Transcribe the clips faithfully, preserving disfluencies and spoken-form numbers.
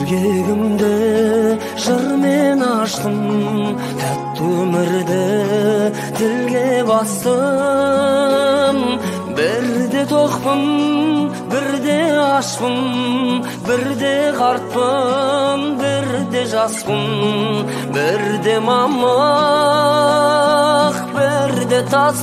Жүргегімді жырмен аштым, тәтті өмірді тілге бастым. Бірде тоқпын, бірде ашпын, бірде қартпын, бірде жаспын, бірде мамық, бірде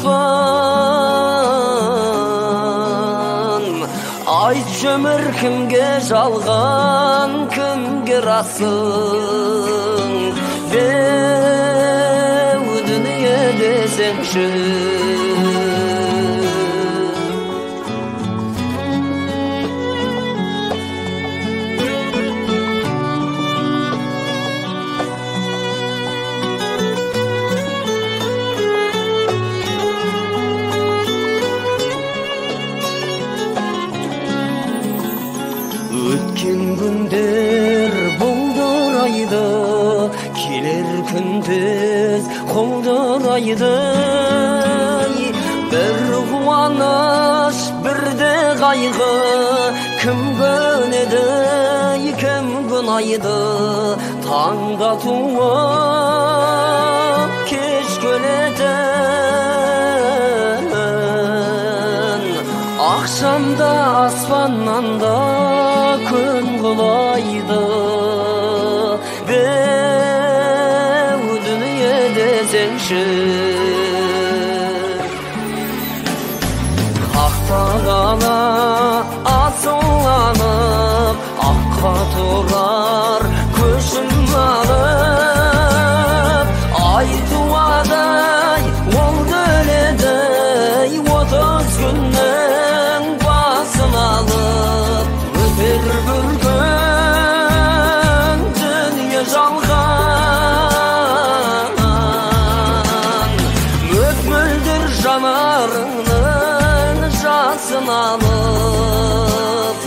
таспын. Айтшы өмір кімге жалған, кімге расың? Беу дүние десеңші. Өткен күндер бұлдырайды, келер күндіз құлдырайды. Бір қуаныш, бірде қайғы, кім көнеді, кім күнайды. Таңда туып, кеш көлетін, ақшамда аспаннан да күн құлайды. Беу дүние десеңші. Қақтағана асыланып, аққа тұрар көшім алып. Айтуадай ол өледі, отыз күннің басын алып. Өтер бір күн дүние жалған, мөп-мөлдір жанарыңның жасын алып.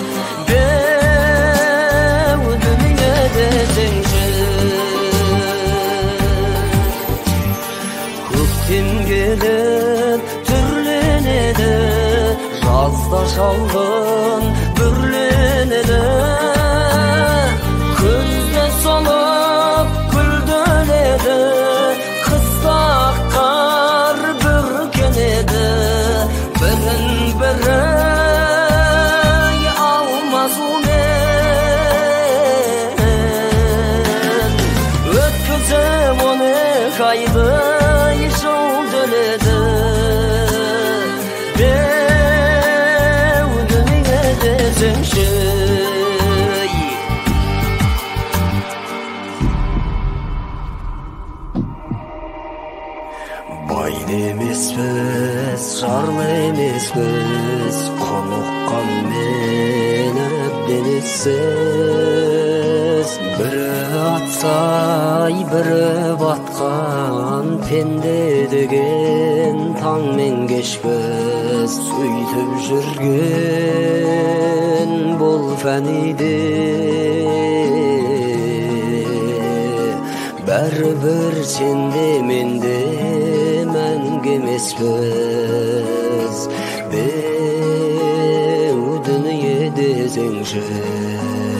Беу дүние десеңші. Көктем келіп түрленеді, жазда шалғын бүрленеді. Күзде солып күлденеді, қыста қар бүркенеді. Бірін бірі алмасумен өткізіп он екі айды жыл дөнеді. Беу дүние десеңші. Бай емеспіз, жарлы емеспіз, құныққан мен әбден ессіз. Бірі атсай, бірі батқан, пенде деген таң мен кешпіз. Сөйтіп жүрген бұл фәниде, бәрібір сенде менде мәңгі емеспіз. Беу дүние десеңші.